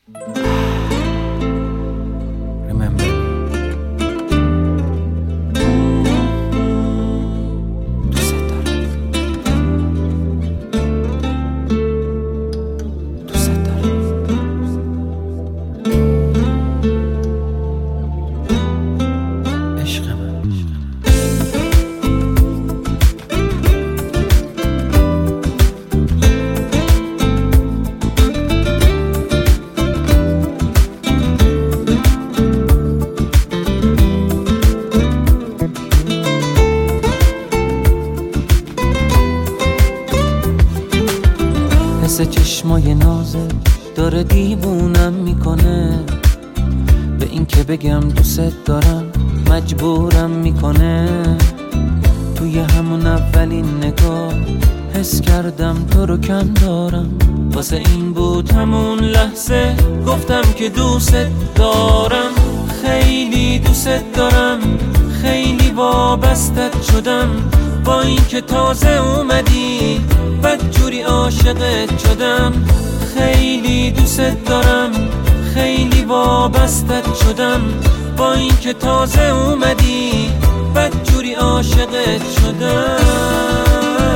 حس چشمای نازه داره دیوونم میکنه، به این که بگم دوست دارم مجبورم میکنه. توی همون اولین نگاه حس کردم تو رو کم دارم، واسه این بود همون لحظه گفتم که دوست دارم. خیلی دوست دارم، خیلی وابستت شدم، با این که تازه اومدی بدجوری عاشقت شدم. خیلی دوست دارم، خیلی وابستت شدم، با این که تازه اومدی بدجوری عاشقت شدم.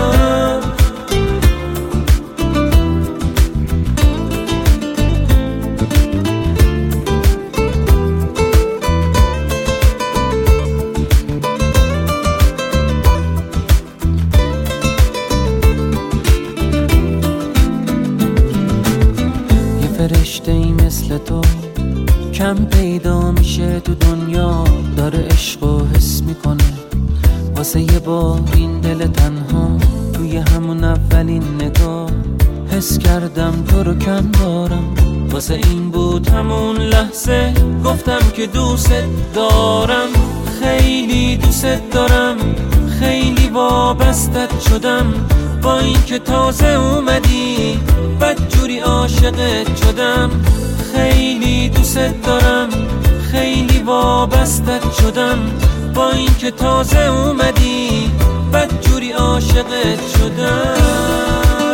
فرشته‌ای مثل تو کم پیدا میشه تو دنیا، داره عشق و حس میکنه. واسه یه بار این دل تنها توی همون اولین نگاه حس کردم تو رو کم دارم، واسه این بود همون لحظه گفتم که دوست دارم. خیلی دوست دارم، خیلی وابستت شدم، با این که تازه اومدی بدجوری عاشقت شدم. خیلی دوست دارم، خیلی وابستت شدم، با این که تازه اومدی بدجوری عاشقت شدم.